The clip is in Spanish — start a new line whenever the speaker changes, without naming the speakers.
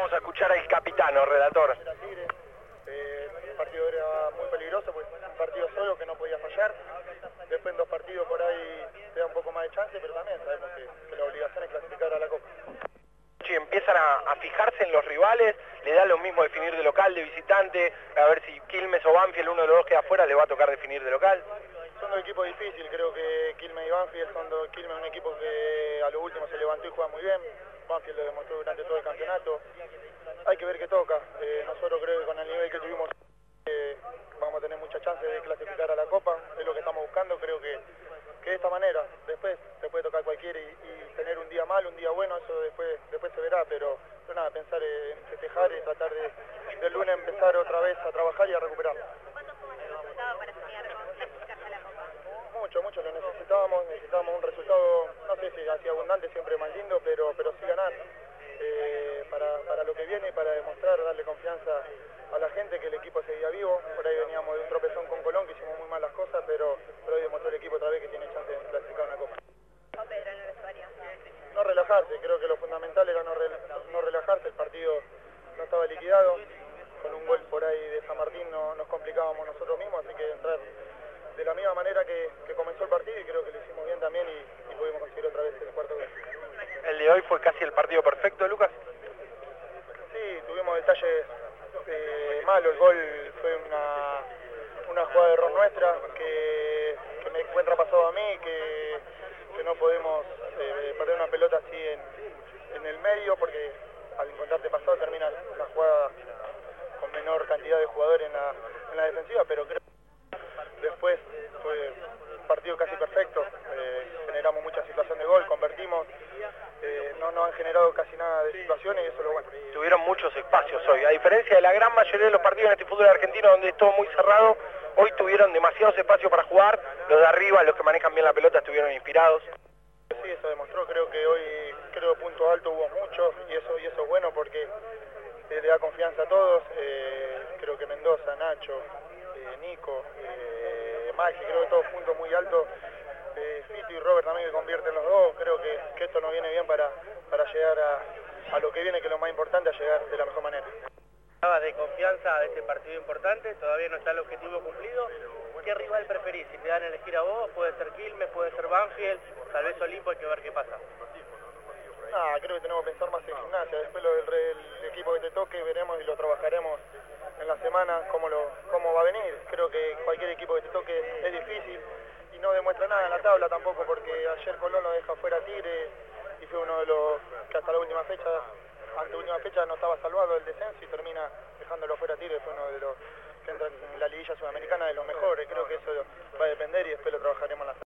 Vamos a escuchar al capitano, relator.
El partido era muy peligroso, pues un partido solo que no podía fallar. Después en 2 partidos por ahí te da un poco más de chance, pero también sabemos que la obligación es clasificar a la Copa.
Si empiezan a fijarse en los rivales, le da lo mismo definir de local, de visitante, a ver si Quilmes o Banfield, uno de los dos queda afuera, le va a tocar definir de local.
Son 2 equipos difíciles, creo que Quilmes y Banfield Quilmes es un equipo que a lo último se levantó y juega muy bien. Banfield lo demostró durante todo el campeonato. Hay que ver qué toca. Nosotros creo que con el nivel que tuvimos vamos a tener muchas chances de clasificar a la Copa, es lo que estamos buscando, creo que de esta manera. Después te puede tocar cualquiera y tener un día malo, un día bueno, eso después se verá, pero nada, pensar en festejar y tratar de lunes empezar otra vez a trabajar y a recuperarlo. Mucho lo necesitábamos un resultado, no sé si así abundante, siempre más lindo, pero sí ganar. Para lo que viene y para demostrar, darle confianza a la gente que el equipo seguía vivo. Por ahí veníamos de un tropezón con Colón, que hicimos muy mal las cosas, pero hoy demostró el equipo otra vez que tiene chance de clasificar una Copa. No relajarse, creo que lo fundamental era no relajarse, el partido no estaba liquidado, con un gol por ahí de San Martín nos complicábamos nosotros mismos, así que entrar de la misma manera que comenzó el partido, y creo que lo hicimos bien también y pudimos conseguir otra vez el cuarto gol.
¿El de hoy fue casi el partido perfecto, Lucas?
Sí, tuvimos detalles malos. El gol fue una jugada de error nuestra que me encuentra pasado a mí, que no podemos perder una pelota así en el medio, porque al encontrarte pasado termina la jugada con menor cantidad de jugadores en la defensiva, pero creo que después fue un partido casi perfecto. Generamos mucha situación de gol, convertimos. No han generado casi nada de situaciones y eso es lo bueno.
Tuvieron muchos espacios hoy, a diferencia de la gran mayoría de los partidos en este fútbol argentino donde es todo muy cerrado, hoy tuvieron demasiados espacios para jugar, los de arriba, los que manejan bien la pelota, estuvieron inspirados.
Sí, eso demostró, creo que hoy, punto alto hubo muchos y eso es bueno porque le da confianza a todos. Creo que Mendoza, Nacho, Nico, Maxi, creo que todos puntos muy altos. Fito y Robert también, que convierten los dos. Creo que esto nos viene bien para llegar a lo que viene, que es lo más importante, a llegar de la mejor manera.
De confianza de este partido importante, todavía no está el objetivo cumplido. ¿Qué rival preferís? Si te dan a elegir a vos, puede ser Quilmes, puede ser Banfield, tal vez Olimpo, hay que ver qué pasa.
Creo que tenemos que pensar más en Gimnasia. Después el equipo que te toque veremos y lo trabajaremos en la semana cómo va a venir. Creo que cualquier equipo que te toque es difícil y no demuestra nada en la tabla tampoco, porque ayer Colón lo deja fuera Tigre y fue uno de los que hasta la última fecha no estaba salvado del descenso y termina dejándolo fuera Tigre. Fue uno de los que entra en la liguilla sudamericana de los mejores. Creo que eso va a depender y después lo trabajaremos en la semana.